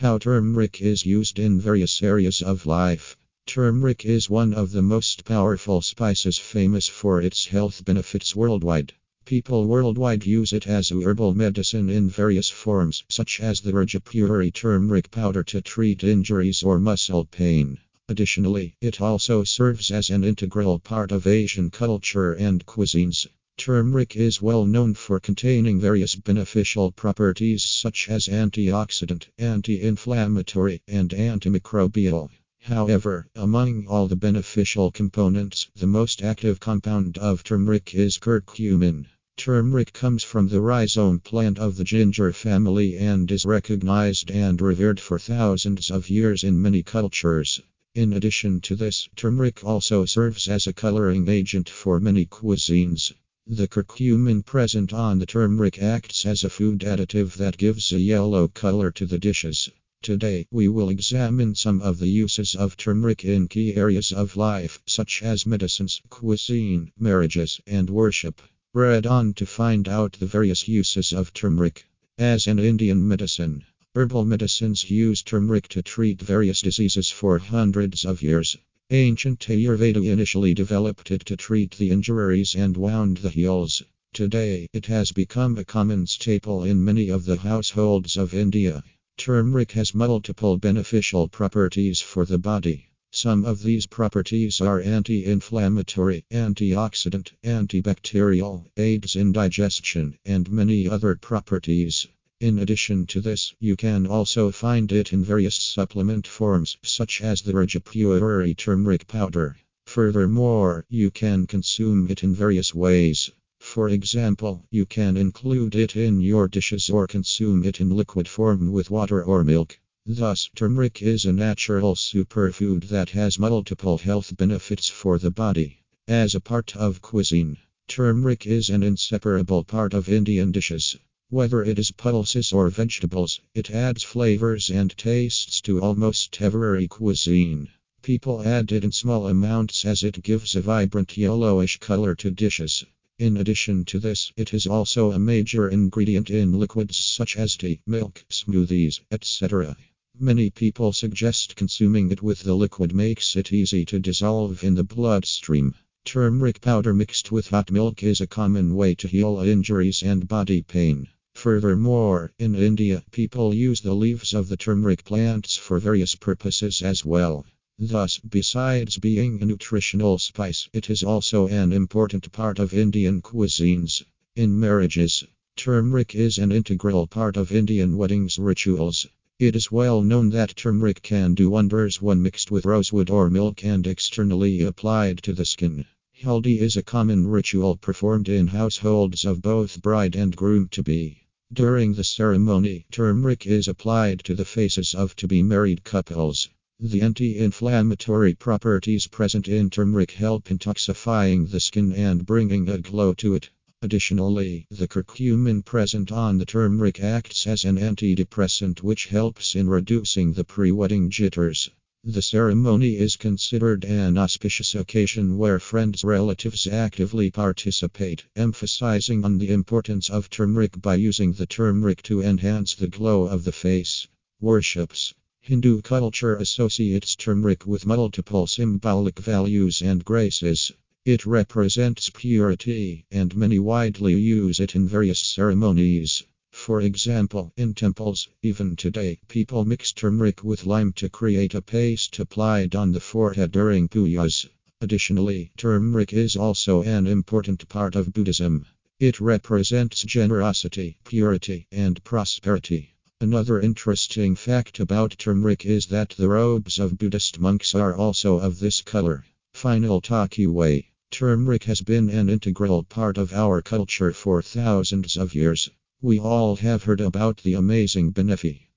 How turmeric is used in various areas of life. Turmeric is one of the most powerful spices, famous for its health benefits worldwide. People worldwide use it as a herbal medicine in various forms, such as the Rajapuri turmeric powder to treat injuries or muscle pain. Additionally, it also serves as an integral part of Asian culture and cuisines. Turmeric is well known for containing various beneficial properties such as antioxidant, anti-inflammatory, and antimicrobial. However, among all the beneficial components, the most active compound of turmeric is curcumin. Turmeric comes from the rhizome plant of the ginger family and is recognized and revered for thousands of years in many cultures. In addition to this, turmeric also serves as a coloring agent for many cuisines. The curcumin present on the turmeric acts as a food additive that gives a yellow color to the dishes. Today, we will examine some of the uses of turmeric in key areas of life, such as medicines, cuisine, marriages, and worship. Read on to find out the various uses of turmeric. As an Indian medicine, herbal medicines use turmeric to treat various diseases for hundreds of years. Ancient Ayurveda initially developed it to treat the injuries and wound the heals. Today, it has become a common staple in many of the households of India. Turmeric has multiple beneficial properties for the body. Some of these properties are anti-inflammatory, antioxidant, antibacterial, aids in digestion, and many other properties. In addition to this, you can also find it in various supplement forms, such as the Rajapuri turmeric powder. Furthermore, you can consume it in various ways. For example, you can include it in your dishes or consume it in liquid form with water or milk. Thus, turmeric is a natural superfood that has multiple health benefits for the body. As a part of cuisine, turmeric is an inseparable part of Indian dishes. Whether it is pulses or vegetables, it adds flavors and tastes to almost every cuisine. People add it in small amounts as it gives a vibrant yellowish color to dishes. In addition to this, it is also a major ingredient in liquids such as tea, milk, smoothies, etc. Many people suggest consuming it with the liquid makes it easy to dissolve in the bloodstream. Turmeric powder mixed with hot milk is a common way to heal injuries and body pain. Furthermore, in India, people use the leaves of the turmeric plants for various purposes as well. Thus, besides being a nutritional spice, it is also an important part of Indian cuisines. In marriages, turmeric is an integral part of Indian weddings rituals. It is well known that turmeric can do wonders when mixed with rosewood or milk and externally applied to the skin. Haldi is a common ritual performed in households of both bride and groom-to-be. During the ceremony, turmeric is applied to the faces of to-be married couples. The anti-inflammatory properties present in turmeric help detoxifying the skin and bringing a glow to it. Additionally, the curcumin present on the turmeric acts as an antidepressant which helps in reducing the pre-wedding jitters. The ceremony is considered an auspicious occasion where friends and relatives actively participate, emphasizing on the importance of turmeric by using the turmeric to enhance the glow of the face. Worships. Hindu culture associates turmeric with multiple symbolic values and graces. It represents purity, and many widely use it in various ceremonies. For example, in temples, even today, people mix turmeric with lime to create a paste applied on the forehead during pujas. Additionally, turmeric is also an important part of Buddhism. It represents generosity, purity, and prosperity. Another interesting fact about turmeric is that the robes of Buddhist monks are also of this color. Final takeaway. Turmeric has been an integral part of our culture for thousands of years. We all have heard about the amazing benefits